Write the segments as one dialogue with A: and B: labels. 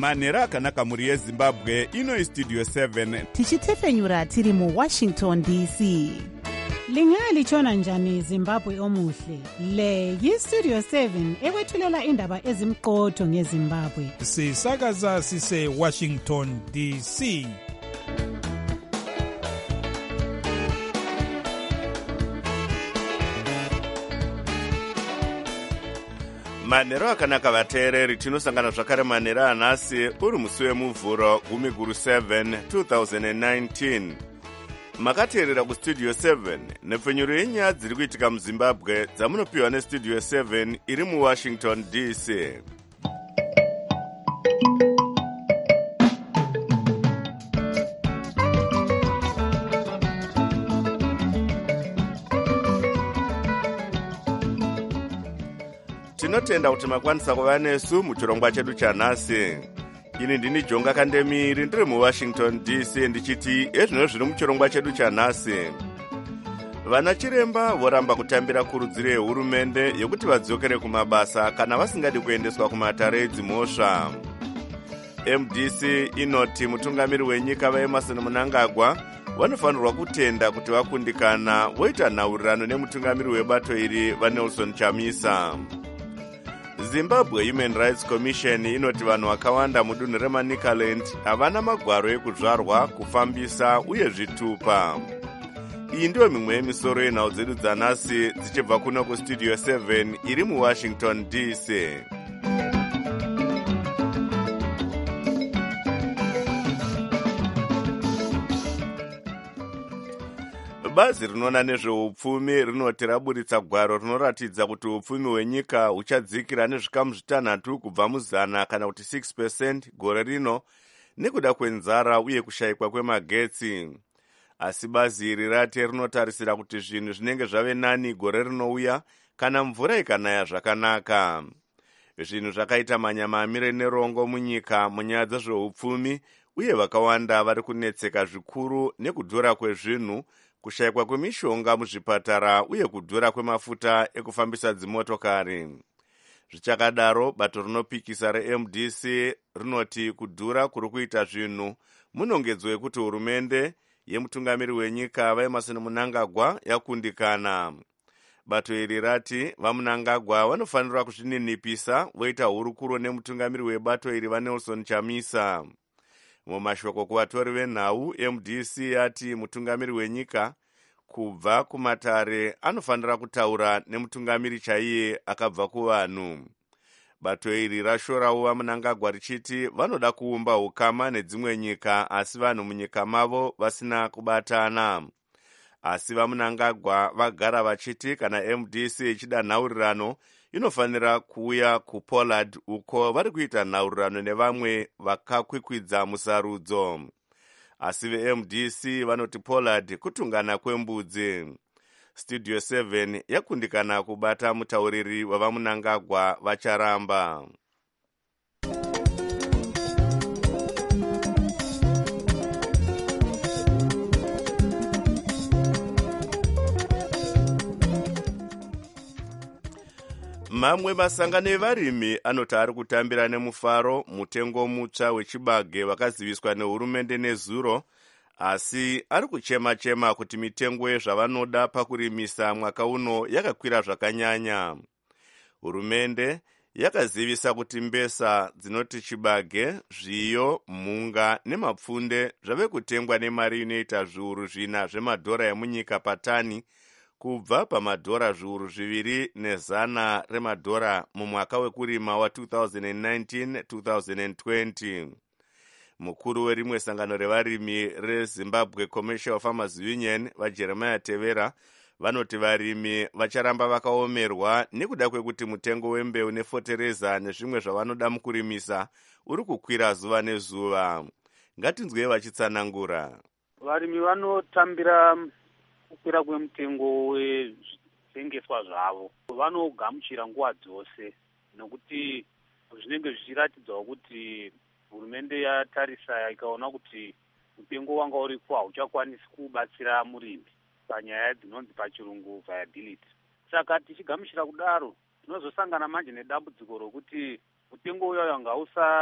A: manhero akanaka mhuri yezimbabwe. Ino istudio 7
B: tichitefenyura tiri muWashington DC.
C: Lingalitshona njani Zimbabwe omuhle? Le yiStudio 7 ekwethulela indaba ezimqotho ngeZimbabwe.
D: Sisakaza sise Washington DC.
A: manhero akanaka vateereri, tinosangana zvakare manhero anhasi uri musi wemuvhuro 10/7 2019. makateerera kustudio 7 nepfenyuro yenyaya dziri kuitika muzimbabwe dzamunopiwa nestudio 7 iri muwashington DC. tinotenda kuti makwanisa kuva nesu muchirongwa chedu chanhasi. Ini ndini Jonga Kandemiri ndiri muWashington DC ndichiti ezvino zviri muchirongwa chedu chanhasi. Vana chiremba voramba kutambira kurudziro yehurumende yekuti vadzokere kumabasa kana vasingadi kuendeswa kumatare edzimhosva. MDC inoti mutungamiri wenyika vaEmmerson Mnangagwa vanofanirwa kutenda kuti vakundikana voita nhaurirano nemutungamiri webato iri vaNelson Chamisa. Zimbabwe Human Rights Commission inoti vanhu vakawanda mudunhu reManicaland havana magwaro ekuzvarwa, kufambisa uye zvitupa. Iyi ndiyo mimwe yemisoro yenhau dzedu dzanhasi dzichibva kuno kustudio 7 iri muWashington DC. Bazi rinoona nezveupfumi rinoti raburitsa gwaro rinoratidza kuti upfumi hwenyika huchadzikira nezvikamu 6 kubva muzana kana kuti 6% gore rino nekuda kwenzara uye kushayikwa kwemagetsi. Asi bazi iri rati rinotarisira kuti zvinhu zvinenge zvave nani gore rinouya kana mvura ikanaya zvakanaka. Zvinhu zvakaita manyama amire nerongo munyika munyaya dzezveupfumi uye vakawanda vari kunetseka zvikuru nekudhura kwezvinhu, kushayikwa kwemishonga muzvipatara uye kudhura kwemafuta ekufambisa dzimotokari. Zvichakadaro, bato rinopikisa reMDC rinoti kudhura kuri kuita zvinhu munongedzo yekuti hurumende yemutungamiri wenyika vaEmmerson Mnangagwa yakundikana. Bato iri rati vaMnangagwa vanofanira kuzvininipisa voita hurukuro nemutungamiri webato iri vaNelson Chamisa. Mumashoko kuvatori venhau, MDC yati mutungamiri wenyika kubva kumatare anofanira kutaura nemutungamiri chaiye akabva kuvanhu. Bato iri rashorawo vaMnangagwa richiti vanoda kuumba ukama nedzimwe nyika asi vanhu munyika mavo vasina kubatana. Asi vaMnangagwa vagara vachiti kana MDC ichida nhaurirano inofanira kuuya kuPollard uko vari kuita nhaurirano nevamwe vakakwikwidza musarudzo. Asi veMDC vanoti Pollard kutungana kwembudzi. Studio 7 yakundikana kubata mutauriri wavaMnangagwa vacharamba. Mamwe masangano evarimi anoti ari kutambira nemufaro mutengo mutsva wechibage wakaziviswa nehurumende nezuro, asi ari kuchema-chema kuti mitengo yezvavanoda pakurimisa mwaka uno yakakwira zvakanyanya. Hurumende yakazivisa kuti mbesa dzinoti chibage, zviyo, mhunga nemapfunde zvave kutengwa nemari inoita zviuru 4 zvemadhora emunyika patani, kubva pamadhora zviuru 2,100 remadhora mumwaka wekurima wa2019-2020. Mukuru werimwe sangano revarimi reZimbabwe Commercial Farmers Union vaJeremiah Tevera vanoti varimi vacharamba vakaomerwa nekuda kwekuti mutengo wembeu nefotereza nezvimwe zvavanoda mukurimisa uri kukwira zuva nezuva. Ngatinzwei vachitsanangura.
E: Varimi vanotambira kukwira kwemutengo wezvitengeswa zvavo. Vanogamuchira nguva dzose nokuti zvinenge zvichiratidzawo kuti hurumende yatarisa ikaona kuti mutengo wanga uripo hauchakwanisi kubatsira murimi panyaya dzinonzi pachirungu viability. Saka tichigamuchira kudaro tinozosangana manje nedambudziko rokuti mutengo uyo wanga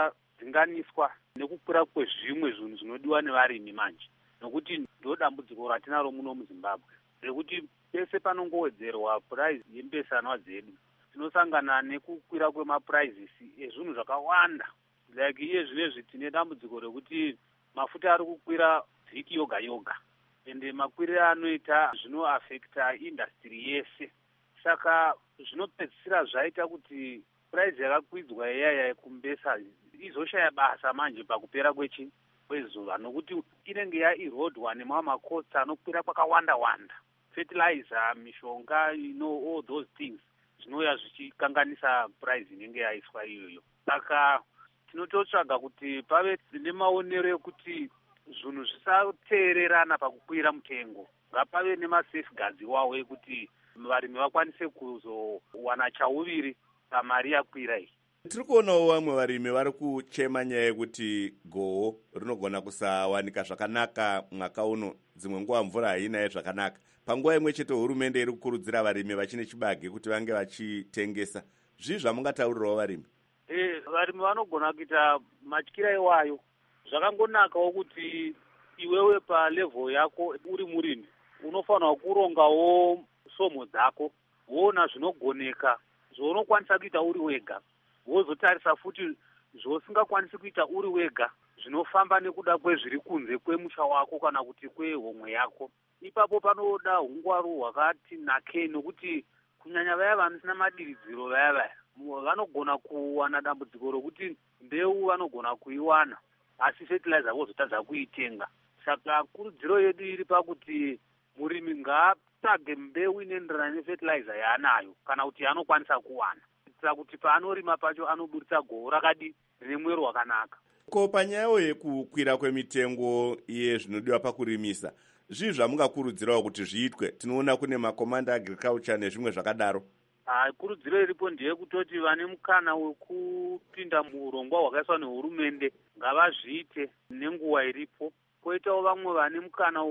E: kudzinganiswa nekukwira kwezvimwe zvinhu zvinodiwa nevarimi manje, nokuti ndo dambudziko ratinaro muno muZimbabwe rekuti pese panongowedzerwa puraizi yembesanwa dzedu tinosangana nekukwira kwemapuraizisi ezvinhu zvakawanda. Like iye zvinezvi tine dambudziko rekuti mafuta ari kukwira vhiki yoga yoga, ende makwirire anoita zvinoafekta industry yese. Saka zvinopedzisira zvaita kuti puraizi yakakwidzwa iyaya yekumbesa izoshaya basa manje pakupera kwezuva, nokuti inenge yairodwa nemamwe makotsi anokwira kwakawanda wanda, fertilizer, mishonga, all those things zvinouya zvichikanganisa puraizi inenge yaiswa iyoyo. Saka tinototsvaga kuti pave nemaonero ekuti zvinhu zvisateererana pakukwira mutengo, ngapave nemasafeguards iwawo ekuti varimi vakwanise kuzowana chauviri pamari yakwira iyi.
A: Tiri kuonawo vamwe varimi vari kuchema nyaya yekuti goho rinogona kusawanika zvakanaka mwaka uno, dzimwe nguva mvura hainaye zvakanaka. Panguva imwe chete hurumende iri kukurudzira varimi vachine chibage kuti vange vachitengesa. Zvii zvamungataurirawo varimi?
E: Varimi vanogona kuita matyira iwayo. Zvakangonakawo kuti iwewe palevhel yako uri murimi unofanira kurongawo somo dzako, woona zvinogoneka zvounokwanisa kuita uri wega, wozotarisa futi zvousingakwanisi kuita uri wega zvinofamba nekuda kwezviri kunze kwemusha wako kana kuti kwehomwe yako. Ipapo panoda hungwaru hwakati nakei, nokuti kunyanya vaya vanosina madiridziro vaya vanogona kuwana dambudziko rokuti mbeu vanogona kuiwana asi fertilizer vozotadza kuitenga. Saka kurudziro yedu iri pakuti murimi ngaatsvage mbeu inoenderana nefertilizer yaanayo kana kuti yaanokwanisa kuwana, kuitira kuti paanorima pacho anoburitsa goho rakadi rine mwero wakanaka.
A: Ko panyayo yekukwira kwemitengo yezvinodiwa pakurimisa, zvii zvamungakurudzirawo kuti zviitwe? Tinoona kune makomanda agriculture nezvimwe zvakadaro.
E: Kurudziro iripo ndeyekutoti vane mukana wekupinda muurongwa hwakaiswa nehurumende ngavazviite nenguva iripo. Koitawo vamwe vane mukana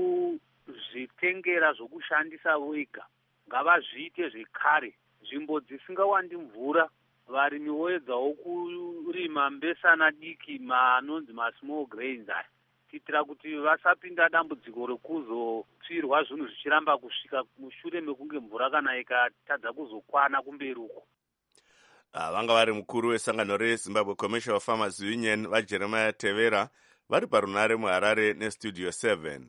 E: wekuzvitengera zvokushandisa vega ngavazviite zvekare. Nzvimbo dzisingawandi mvura varimi voedzawo kurima mbesana diki manonzi masmall grains aya, kuitira kuti vasapinda dambudziko rekuzotsvirwa zvinhu zvichiramba kusvika mushure mekunge mvura kana ikatadza kuzokwana kumberi uko.
A: Vanga vari mukuru wesangano reZimbabwe Commercial Farmers Union vaJeremiah Tevera vari parunare muHarare neStudio 7.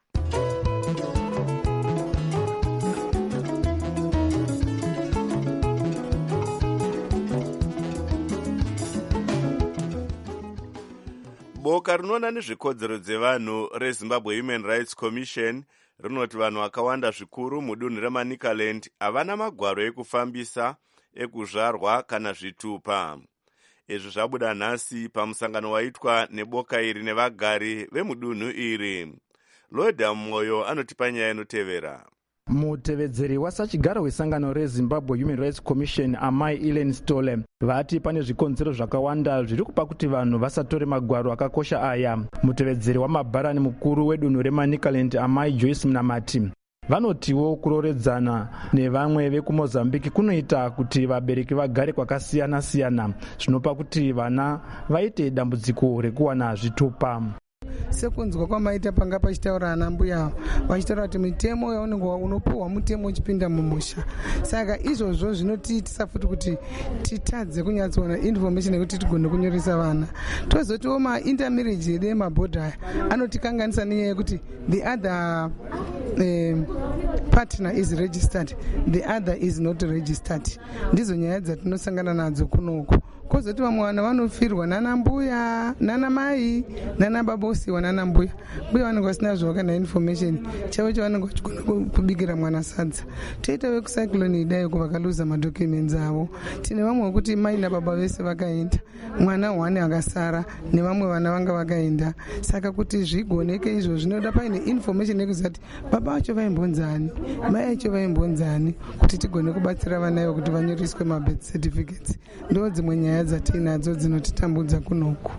A: Boka rinoona nezvekodzero dzevanhu reZimbabwe Human Rights Commission rinoti vanhu vakawanda zvikuru mudunhu reManicaland havana magwaro ekufambisa, ekuzvarwa kana zvitupa. Izvi zvabuda nhasi pamusangano waitwa neboka iri nevagari vemudunhu iri. Loda Mwoyo anotipa nyaya inotevera.
F: Mutevedzeri wasachigaro wesangano reZimbabwe Human Rights Commission Amai Ellen Stole vati pane zvikonzero zvakawanda zviri kupa kuti vanhu vasatore magwaro akakosha aya. Mutevedzeri wamabharani mukuru wedunhu reManicaland Amai Joyce Mnamati vanotiwo kuroredzana nevamwe vekuMozambique kunoita kuti vabereki vagare kwakasiyana siyana, zvinopa kuti vana vaite dambudziko rekuwana zvitupa.
G: Sekunzwa kwamaita panga pachitaura ana mbuya vachitaura kuti mitemo yaunenge unopuhwa mutemo uchipinda mumusha. Saka izvozvo zvinotiitisa futi kuti titadze kunyatsoona information yekuti tigone kunyoresa vana. Tozotiwo maintermarriage yedu emabhodha anotikanganisa nenyaya yekuti the other partner is registered, the other is not registered. Ndizo nyaya dzatinosangana nadzo kunoku. Kozoti vamwe vana vanofirwa nana mbuya, nana mai, nana baba osiwa nana mbuya. Mbuya vanenge vasina zvavakana information chavo chavanenge vachigona kubikira mwana sadza. Toita vekucyclone idayo kuvakaluza madocuments avo. Tine vamwe vekuti mai nababa vese vakaenda, mwana wani akasara nevamwe vana vanga vakaenda. Saka kuti zvigoneke izvo zvinoda paine information yekuzati baba vacho vaimbonzani, mai vacho vaimbonzani, kuti tigone kubatsira vana ivo kuti vanyoreswe mabirth certificates. Ndo dzimwe nyaya dzatinadzo dzinotitambudza kunoku.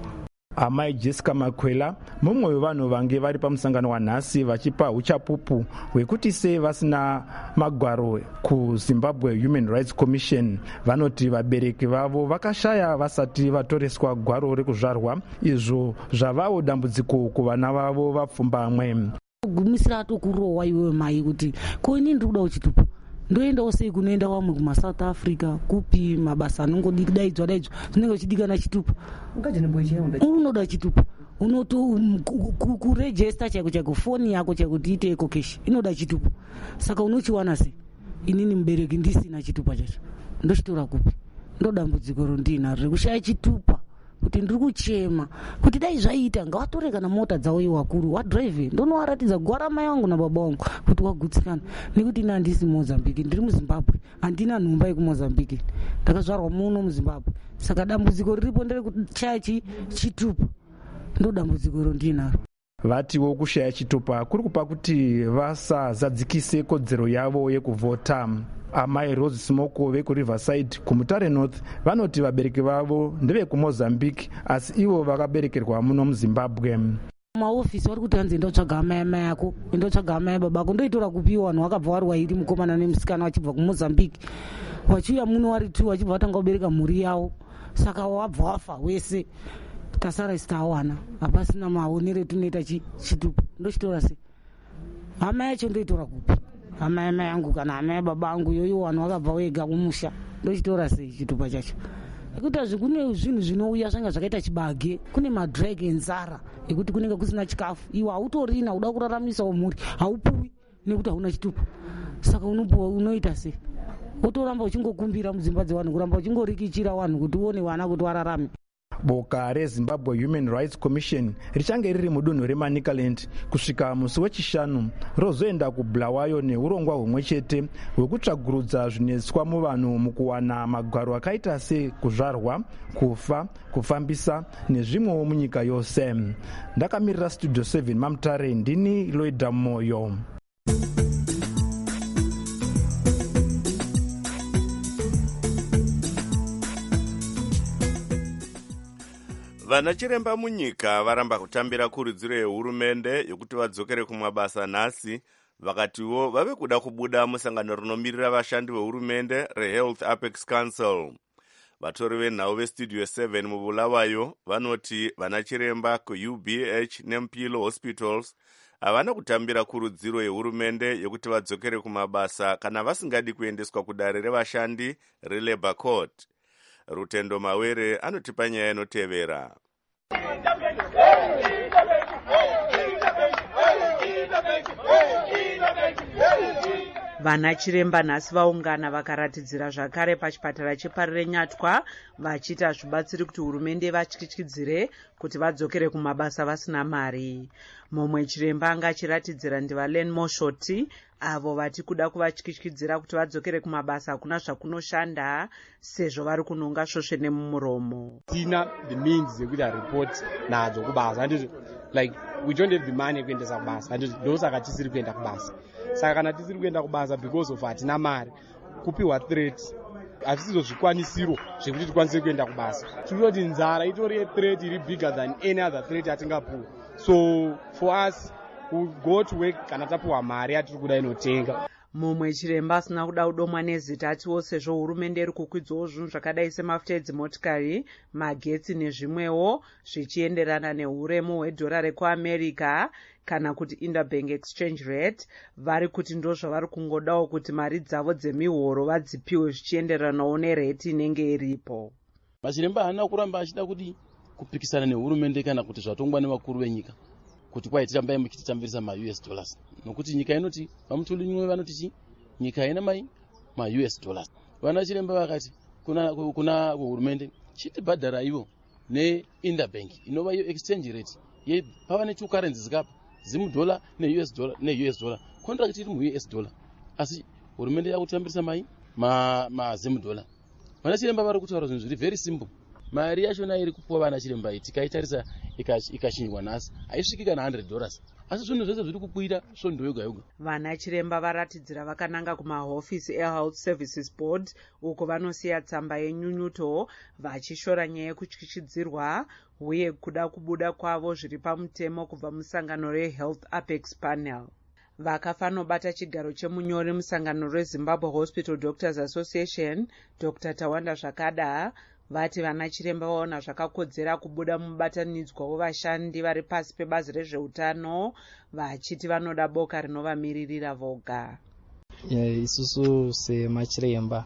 F: amai Jessica Makwela mumwe wevanhu vange vari pamusangano wanhasi vachipa uchapupu hwekuti sei vasina magwaro kuZimbabwe Human Rights Commission. Vanoti vabereki vavo vakashaya vasati vatoreswa gwaro rekuzvarwa, izvo zvavawo dambudziko kuvana vavo vapfumbamwe.
H: Gumisira atokurowa iwe mai kuti ko ini ndiri kuda uchitupa ndoendawo sei kunoenda vamwe kumaSouth Africa kupi mabasa anongodaidzwa zvinenge uchidikana chitupa unoda chitupa unoto kurejista chaiko foni yako chaikuti ite ekokeshi inoda chitupa, saka unochiwana sei? Inini mubereki ndisina chitupa chacho ndochitora kupi? Ndodambudziko rondinaro rekushaya chitupa, kuti ndiri kuchema kuti dai zvaita ngavatore kana mota dzavo iwakuru wadrive ndonowaratidza gwara mai vangu nababa vangu kuti wagutsikana, nekuti ina handisi Mozambique, ndiri muZimbabwe, handina nhumba yekuMozambique, ndakazvarwa muno muZimbabwe. Saka dambudziko riripo ndere kushaya chitupa, ndodambudziko rondinaro.
F: Vatiwo kushaya chitupa kuri kupa kuti vasazadzikise kodzero yavo yekuvhota. Amai Rose Smoko vekuRiverside kuMutare North vanoti vabereki vavo ndevekuMozambique asi ivo vakaberekerwa muno muZimbabwe.
H: Maofisi vari kuti hanzi ndotsvaga amai yako, ndotsvaga amai babako, ndoitora kupiwa vanhu vakabva vari wairi mukomana nemusikana vachibva kuMozambique vachiuya muno vari 2 vachibva vatanga kubereka mhuri yavo, saka wabva wafa wese tasara isitawana hapasina maonero tunoita chitupa. Ndochitora sei? Hama yacho ndoitora kupi? Hama yamai yangu kana hama yababa angu yoyo vanhu vakabva wega kumusha, ndochitora sei chitupa chacho? Nekuti kune zvinhu zvinouya zvanga zvakaita chibage, kune madrag enzara ekuti kunenge kusina chikafu, iwe hautorina uda kuraramisawo mhuri haupuwi nekuti hauna chitupa, saka unopuwa unoita sei? Wotoramba uchingokumbira mudzimba dzevanhu, kuramba uchingorikichira vanhu kuti uone vana kuti wararame.
F: Boka reZimbabwe Human Rights Commission richange riri mudunhu reManicaland kusvika musi wechishanu rozoenda kuBulawayo neurongwa humwe chete hwekutsvagurudza zvinetswa muvanhu mukuwana magwaro akaita sekuzvarwa, kufa, kufambisa nezvimwewo munyika yose. Ndakamirira Studio 7 Mamutare, ndini Loida Moyo.
A: Vana chiremba munyika varamba kutambira kurudziro yehurumende yokuti vadzokere kumabasa nhasi, vakatiwo vave kuda kubuda musangano rinomirira vashandi vehurumende reHealth Apex Council. Vatori venhau veStudio 7 muBulawayo vanoti vana chiremba kuUBH neMpilo Hospitals havana kutambira kurudziro yehurumende yokuti vadzokere kumabasa kana vasingadi kuendeswa kudare revashandi reLabour Court. Rutendo Mawere anotipa nyaya inotevera.
I: Vana chiremba nhasi vaungana vakaratidzira zvakare pachipatara cheParire Nyatwa vachiti hazvibatsiri kuti hurumende vatyityidzire kuti vadzokere kumabasa vasina mari. Mumwe chiremba anga achiratidzira ndivaLen Moshoti avo vati kuda kuvatyityidzira kuti vadzokere kumabasa hakuna zvakunoshanda sezvo vari kunonga svosve nemumuromo.
J: Tina the means yekuti report nadzo kubasa, like we don't have the money kuendesa kubasa, ndosaka tisiri kuenda kubasa. Saka kana tisiri kuenda kubasa because of hatina mari, kupiwa threat hazvisizvo zvikwanisiro zvekuti tikwanise kuenda kubasa. Tinoti nzara itori threat iri bigger than any other threat atingapuwa. So for us we go to work kana tapuwa mari atiri kuda inotenga.
I: Mumwe chiremba asina kuda kudomwa nezita atiwo sezvo hurumende iri kukwidzawo zvinhu zvakadai semafuta edzimotikari, magetsi nezvimwewo zvichienderana neuremu hwedhora rekuAmerica kana kuti interbank exchange rate, vari kuti ndozvavari kungodawo kuti mari dzavo dzemihoro vadzipiwe zvichienderanawo nereti inenge iripo.
K: Machiremba haana kuramba achida kuti kupikisana nehurumende kana kuti zvatongwa nevakuru venyika kuti kwai tirambai muchititambirisa ma-US dollars, nokuti nyika inoti pamutuli nyumwe vanoti nyika haina ma-US dollars. Vana chiremba vakati kuna hurumende chitibhadhara ivo ne-interbank inova iyo exchange rate pava ne2 currencies kapa zimudola ne-US dollar, contract iri mu-US dollar, asi hurumende yakutambirisa mazimudola. Vana chiremba vari kutaura zvinhu zviri very simple. Mari yachona iri kupuwa vana chiremba tikatarisa ikashinjwa nhasi haisviki kana $100, asi zvinhu zvese zviri kukwira svondo yoga yoga.
I: Vana chiremba varatidzira vakananga kumahofisi eHealth Services Board uko vanosiya tsamba yenyunyuto vachishora nyaya yekutyityidzirwa uye kuda kubuda kwavo zviri pamutemo kubva musangano reHealth Apex Panel. Vakafanobata chigaro chemunyori musangano reZimbabwe Hospital Doctors Association, Dr. Tawanda Zvakada, vati vana chiremba vaona zvakakodzera kubuda mubatanidzwa wevashandi vari pasi pebazi rezveutano vachiti vanoda boka rinovamiririra voga.
L: Isusu semachiremba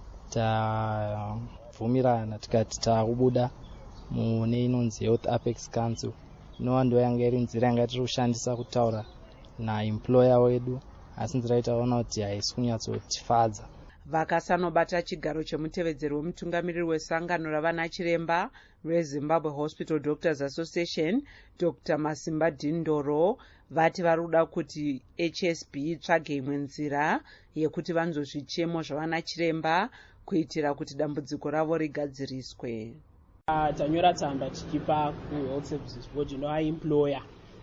L: tabvumirana tikati takubuda mune inonzi Health Apex Council. Inova ndo yanga iri nzira yanga tiri kushandisa kutaura naemployer wedu, asi nzira itaona kuti haisi kunyatsotifadza.
I: Vakasanobata chigaro chemutevedzeri wemutungamiriri wesangano ravana chiremba reZimbabwe Hospital Doctors Association, Dr. Masimba Dindoro, vati varuda kuti HSB itsvage imwe nzira yekuti vanzwe zvichemo zvavana chiremba kuitira kuti dambudziko ravo rigadziriswe.
M: Tanyora tsamba tichipa kuHealth Services Board inoaemployer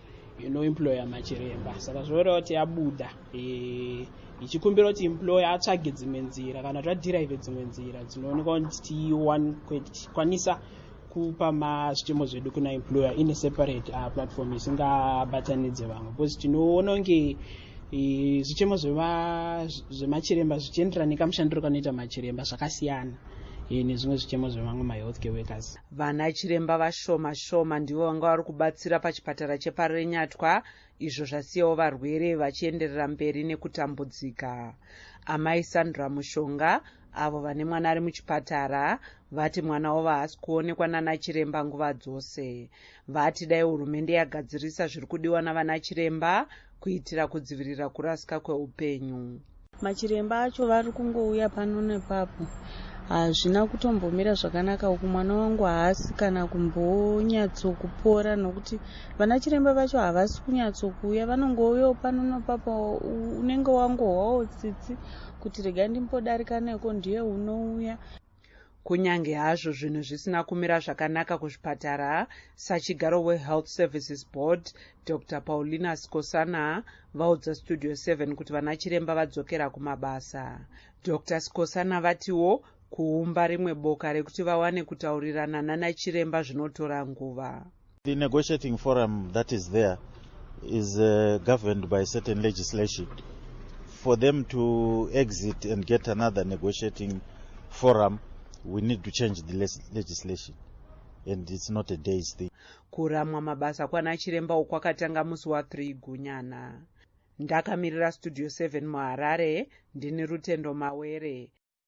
M: machiremba. Saka zvoreva kuti abuda ichikumbira kuti employer atsvage dzimwe nzira kana tadhiraive dzimwe nzira dzinoonekwa kuti tikwanisa kupa zvichemo zvedu kuna employer in a separate platform isingabatanidze vamwe, because tinoona kunge zvichemo zvemachiremba zvichienderana nekamushandiro kanoita machiremba zvakasiyana nezvimwe zvichemo zvevamwe mahealthcare workers.
I: Vana chiremba vashoma ndivo vanga vari kubatsira pachipatara cheparenyatwa, izvo zvasiyawo varwere vachienderera mberi nekutambudzika. Amai Sandra Mushonga, avo vane mwana ari muchipatara, vati mwana wavo haasi kuonekwa nana chiremba nguva dzose. Vati dai hurumende yagadzirisa zviri kudiwa navana chiremba kuitira kudzivirira kurasika kweupenyu.
N: Machiremba acho vari kungouya pano nepapo, hazvina kutombomira zvakanaka uku. Mwana wangu haasi kana kumbonyatsokupora nokuti vana chiremba vacho havasi kunyatsokuuya, vanongouyawo pano nepapo. Unenge wangohwawo tsitsi kuti rega ndimbodarika neko, ndiye unouya. Kunyange hazvo zvinhu zvisina kumira zvakanaka kuzvipatara, sachigaro weHealth Services Board, Dr. Paulina Skosana, vaudza Studio 7 kuti vana chiremba vadzokera kumabasa. Dr. Skosana vatiwo kuumba rimwe boka rekuti vawane kutaurirana nana chiremba zvinotora nguva.
O: The negotiating forum that is there is governed by certain legislation. For them to exit and get another negotiating forum, we need to change the legislation, and it's not a day's thing.
I: Kuramwa mabasa kwana chiremba ukwakatanga musi wa3 Gunyana. Ndakamirira Studio 7 muHarare, ndini Rutendo Mawere.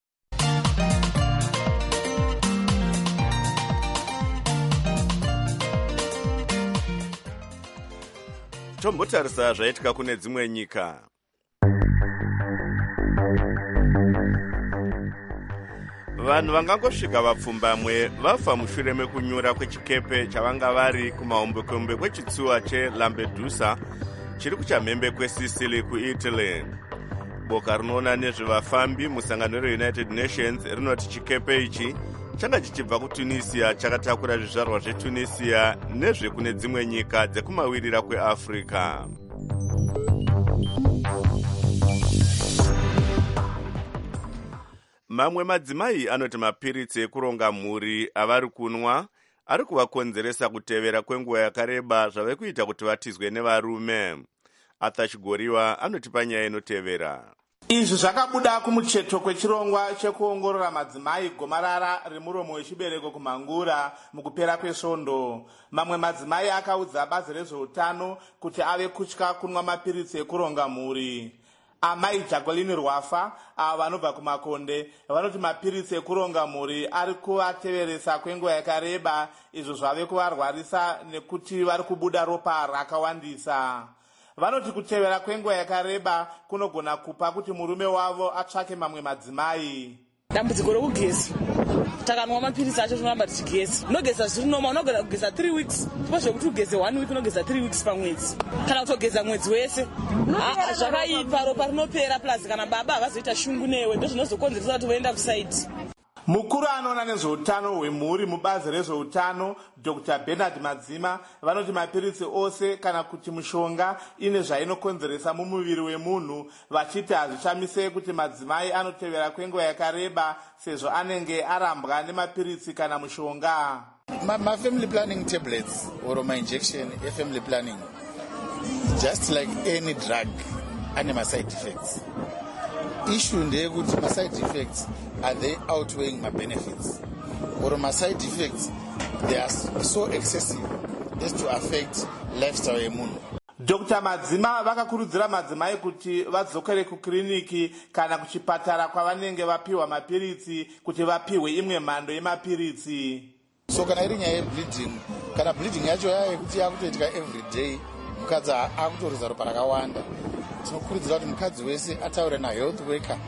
A: Tombotarisa zvaitika kune dzimwe nyika. Vanhu vangangosvika vapfumbamwe vafa mushure mekunyura kwechikepe chavanga vari kumahombekombe kwechitsuwa cheLampedusa chiri kuchamhembe kweSicily kuItaly. Boka rinoona nezvevafambi musangano reUnited Nations rinoti chikepe ichi changa chichibva kuTunisia chakatakura zvizvarwa zveTunisia nezvekune dzimwe nyika dzekumawirira kweAfrica. Mamwe madzimai anoti mapiritsi ekuronga mhuri avari kunwa ari kuvakonzeresa kutevera kwenguva yakareba zvave kuita kuti vatizwe nevarume. Arthur Chigoriwa anotipa nyaya inotevera.
P: Izvi zvakabuda kumucheto kwechirongwa chekuongorora madzimai gomarara remuromo wechibereko kumhangura mukupera kwesvondo. Mamwe madzimai akaudza bazi rezveutano kuti ave kutya kunwa mapiritsi ekuronga mhuri. Amai Jacqueline Rwafa, avo vanobva kumakonde, vanoti mapiritsi ekuronga mhuri ari kuvateveresa kwenguva yakareba, izvo zvave kuvarwarisa nekuti vari kubuda ropa rakawandisa. Vanoti kutevera kwenguva yakareba kunogona kupa kuti murume wavo atsvake mamwe madzimai.
H: Dambudziko rokugeza. Takanwa mapiritsi acho tinoramba tichigeza. Unogeza zviri noma, unogona kugeza 3 weeks. Tipozve kuti ugeze 1 week, unogeza 3 weeks pamwedzi. Kana kutogeza mwedzi wese. Zvakaipa, ropa rinopera plus kana baba havazoita shungu newe, ndozvinozokonzeresa kuti voenda kusaiti.
P: Mukuru anoona nezveutano hwemhuri mubazi rezveutano Dr. Bernard Madzima vanoti mapiritsi ose kana kuti mushonga ine zvainokonzeresa mumuviri wemunhu, vachiti hazvishamise kuti madzimai anotevera kwenguva yakareba sezvo anenge arambwa nemapiritsi kana mushonga.
Q: Ma-family planning tablets or my injection family planning, just like any drug, ane ma-side effects. Issue ndeyekuti ma-side effects, are they outweighing my benefits? Or ma-side effects, they are so excessive as to affect lifestyle yemunhu.
P: Dr. Madzima vakakurudzira madzimai kuti vadzokere kukiriniki kana kuchipatara kwavanenge vapiwa mapiritsi kuti vapiwe imwe mhando yemapiritsi.
Q: So kana iri nyaya yebleeding, kana bleeding yacho yayekuti yakutoitika every day, mukadzi akutoriza ropa rakawanda, tinokurudzira kuti mukadzi wese ataure nahealth worker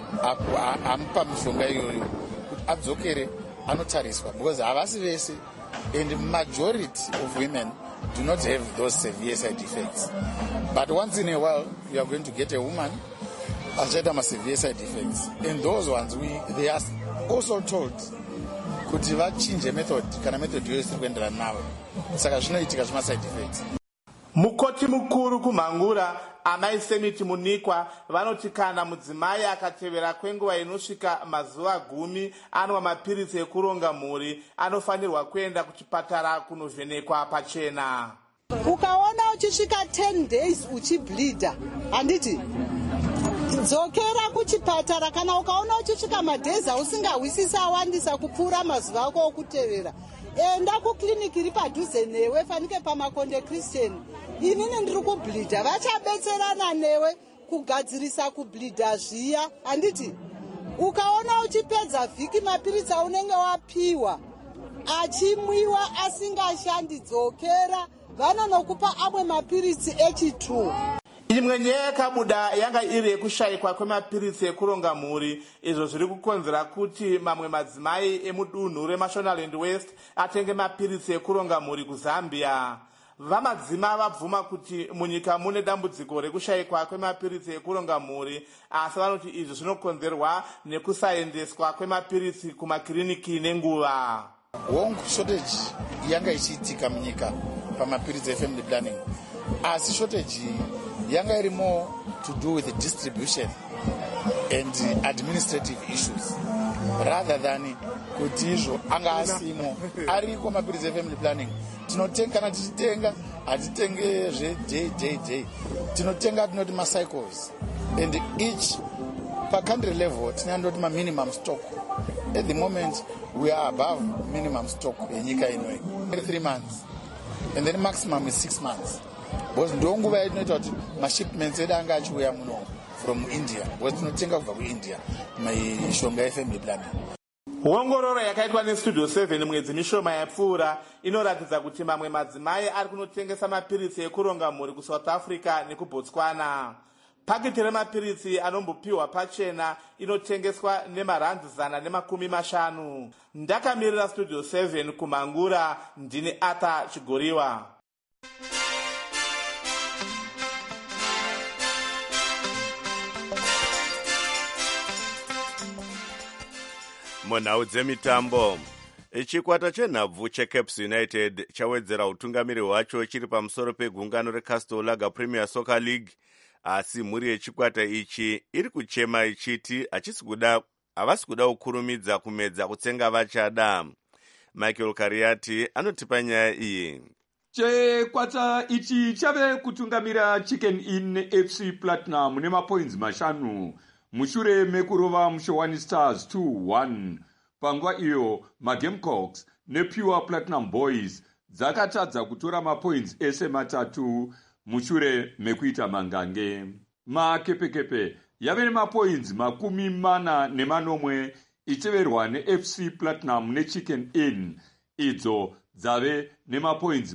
Q: amupa mishonga iyoyo kuti adzokere anotariswa, because havasi vese, and majority of women do not have those severe side effects. But once in a while, you are going to get a woman achaita ma-severe side effects, and those ones they are also told kuti vachinje method kana method yose kuenderana navo, saka zvinoitika zvima-side effects.
P: Mukoti mukuru kuMhangura Amai Semiti Munikwa vanoti kana mudzimai akatevera kwenguva inosvika mazuva 10 anwa mapiritsi ekuronga mhuri anofanirwa kuenda kuchipatara kunovhenekwa pachena.
R: Ukaona uchisvika 10 days uchibleeda, handiti dzokera kuchipatara. Kana ukaona uchisvika madhezi ausingahwisisa awandisa kupfuura mazuva ako okutevera, enda kukliniki iri padhuze newe, fanike paMakonde Christian. Inini ndiri kubleeda, vachabetserana newe kugadzirisa kubleeda zviya, handiti ukaona uchipedza vhiki mapiritsi aunenge wapiwa achimwiwa asingashandi, dzokera vanonokupa amwe mapiritsi echi2.
P: Imwe nyaya yakabuda yanga iri yekushayikwa kwemapiritsi ekuronga mhuri, izvo zviri kukonzera kuti mamwe madzimai emudunhu reMashonaland West atenge mapiritsi ekuronga mhuri kuZambia. Vamadzima vabvuma kuti munyika mune dambudziko rekushayikwa kwemapiritsi ekuronga mhuri, asi vanoti izvi zvinokonzerwa nekusaendeswa kwemapiritsi kumakiriniki nenguva.
Q: Wrong shortage yanga ichiitika munyika pamapiritsi efamily planning, asi shortage yanga iri more to do with the distribution and administrative issues rather than kuti izvo anga asimo ariko mapiritsi efamily planning. Tinotenga kana tichitenga hatitenge zve tinotenga tinoti ma-cycles, and each per country level tinandoti ma-minimum stock. At the moment we are above minimum stock yenyika inoi 3 months, and then maximum is 6 months, because ndonguva yatinoita kuti mashipments edu anga achiuya muno from India, because tinotenga kubva kuIndia mishonga yefamily planning.
P: Ongororo yakaitwa neStudio 7 mwedzi mishoma yapfuura inoratidza kuti mamwe madzimai ari kunotengesa mapiritsi ekuronga mhuri kuSouth Africa nekuBotswana. Pakiti remapiritsi anombopiwa pachena inotengeswa neR150. Ndakamirira Studio 7 kuMhangura, ndini Arthur Chigoriwa.
A: Munhau dzemitambo, chikwata chenhabvu cheCaps United chawedzera utungamiri hwacho chiri pamusoro pegungano reCastle Lager Premier Soccer League, asi mhuri yechikwata ichi iri kuchema ichiti havasi kuda kukurumidza kumedza kutsenga vachada. Michael Kariati anotipa nyaya iyi.
S: Chikwata ichi chave kutungamira Chicken Inn FC Platinum nemapoints 5 mushure mekurova Mushowani Stars 2-1. Panguva iyo maGamecocks nePure Platinum Boys dzakatadza kutora mapoints ese 3 mushure mekuita mangange. Makepekepe yave nemapoints 40 ichiverwa neFC Platinum neChicken Inn, idzo dzave nemapoints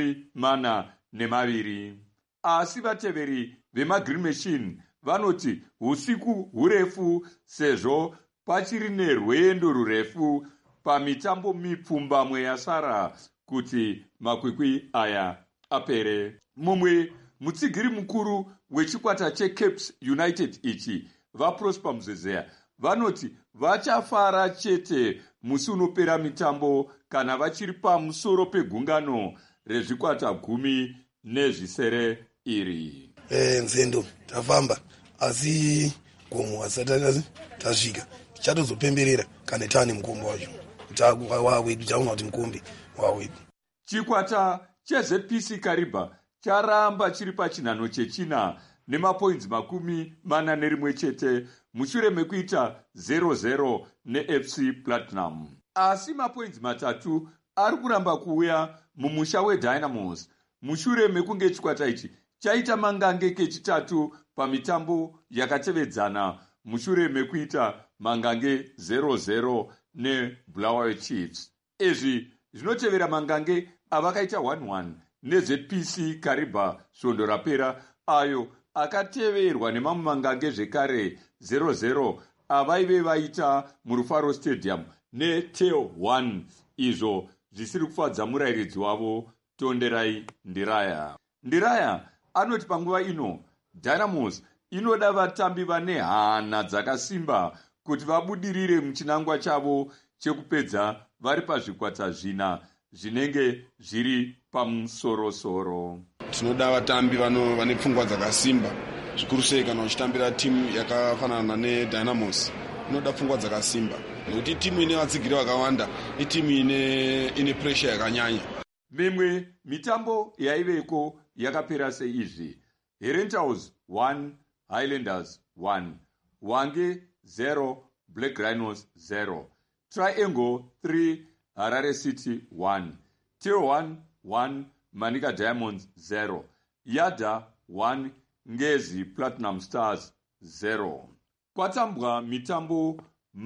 S: 42. Asi vateveri vemaGreen Machine vanoti usiku hurefu sezvo pachiri nerwendo rurefu pamitambo mipfumbamwe yasara kuti makwikwi aya apere. Mumwe mutsigiri mukuru wechikwata cheCaps United ichi, vaProsper Mzezera, vanoti vachafara chete musi unopera mitambo kana vachiri pamusoro pegungano rezvikwata 10 iri.
T: Nzendo tafamba asi gomo asati tasvika chatozopemberera kana tane mukombe wacho wawedu chaona kuti mukombe wawedu.
S: Chikwata cheZPC Kariba charamba chiri pachinhano chechina nemapoints 41 chete mushure mekuita 0-0 neFC Platinum. Asi mapoints 3 ari kuramba kuuya mumusha weDynamos mushure mekunge chikwata ichi chaita mangange kechitatu pamitambo yakatevedzana mushure mekuita mangange 0-0 neBulawayo Chiefs. Izvi zvinotevera mangange avakaita 1-1 neZPC Kariba svondo rapera, ayo akateverwa nemamwe mangange zvekare 0-0 avaive vaita muRufaro Stadium neTeo 1, izvo zvisiri kufadza murairidzi wavo Tonderai Ndiraya. Ndiraya anoti panguva ino Dynamos inoda vatambi vane hana dzakasimba kuti vabudirire muchinangwa chavo chekupedza vari pazvikwata zvina zvinenge zviri pamusorosoro.
U: Tinoda vatambi vane pfungwa dzakasimba, zvikuru sei kana uchitambira timu yakafanana neDynamos. Inoda pfungwa dzakasimba nokuti timu ine vatsigiri vakawanda, itimu ine pressure yakanyanya.
S: Mimwe mitambo yaiveko yakapera seizvi: Herentals 1, Highlanders 1, Wange 0, Black Rhinos 0, Triangle 3, Harare City 1, Teo 1, Manica Diamonds 0, Yada 1, Ngezi Platinum Stars 0. Kwatambwa mitambo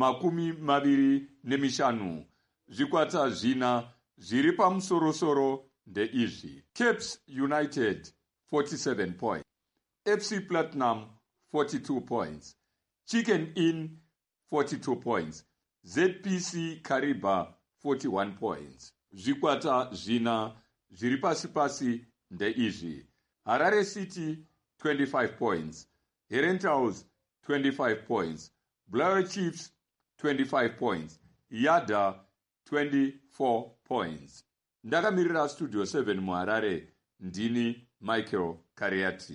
S: 25, zvikwata zvina zviri pamusorosoro ndeizvi: Caps United 47 points, FC Platinum 42 points, Chicken Inn 42 points, ZPC Kariba 41 points. Zvikwata zvina zviri pasi ndeizvi: Harare City 25 points, Herentals 25 points, Bulawayo Chiefs 25 points, Yada 24 points. Ndakamirira Studio 7 muHarare, ndini Michael Kariati.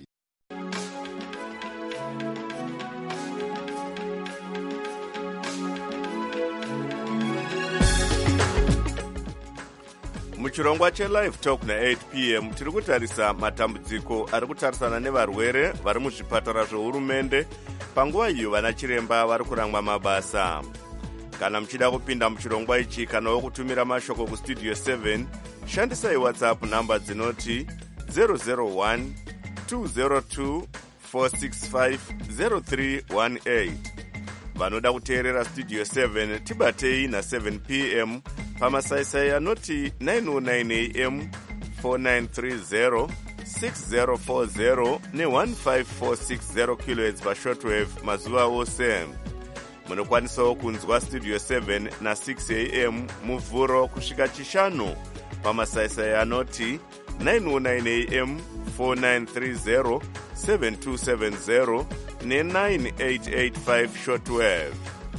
A: Muchirongwa cheLive Talk na8 p.m. tiri kutarisa matambudziko ari kutarisana nevarwere vari muzvipatara zvehurumende panguva iyo vana chiremba vari kurangwa mabasa. Kana muchida kupinda muchirongwa ichi kana kutumira mashoko kustudio 7, shandisai WhatsApp namba dzinoti 001 202 465 0318. Vanoda kuteerera Studio 7 tibatei na7 p.m. pamasaisai anoti 909 am, 4930, 6040 ne15460 kHz pashortwave mazuva ose. Munokwanisawo kunzwa Studio 7 na6 am muvhuro kusvika chishanu pamasaisai anoti 909 am, 4930, 7270 ne9885 shortwave.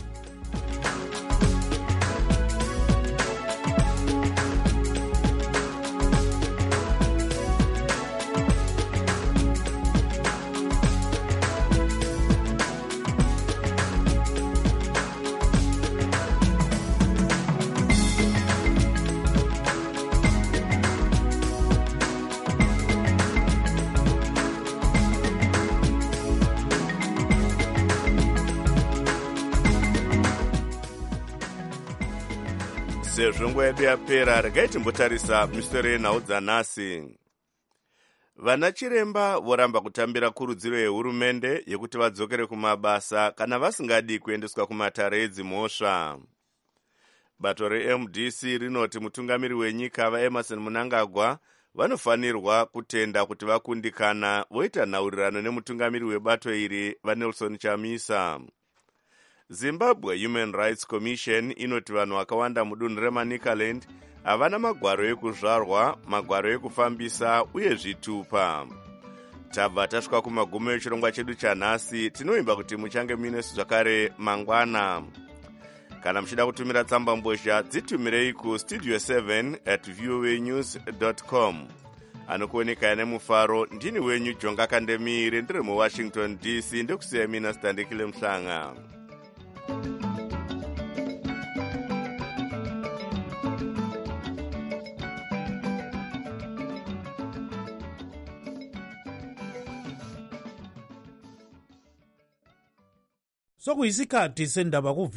A: Sezvo nguva yedu yapera, regai timbotarisa misoro yenhau dzanhasi. Vana chiremba voramba kutambira kurudziro yehurumende yekuti vadzokere kumabasa kana vasingadi kuendeswa kumatare edzimhosva. Bato reMDC rinoti mutungamiri wenyika vaEmerson Mnangagwa vanofanirwa kutenda kuti vakundikana voita nhaurirano nemutungamiri webato iri vaNelson Chamisa. Zimbabwe Human Rights Commission inoti vanhu vakawanda mudunhu reManicaland havana magwaro ekuzvarwa, magwaro ekufambisa uye zvitupa. tabva tasvika kumagumo echirongwa chedu chanhasi. Tinoimba kuti muchange muinesu zvakare mangwana. Kana muchida kutumira tsamba mbozha dzitumirei kustudio 7@voanews.com. Anokuoneka nemufaro ndini wenyu Jonga Kandemire, ndiri muWashington DC, ndikusiya mina Standekile Mhlanga.
D: Sokuyisikhathi sendaba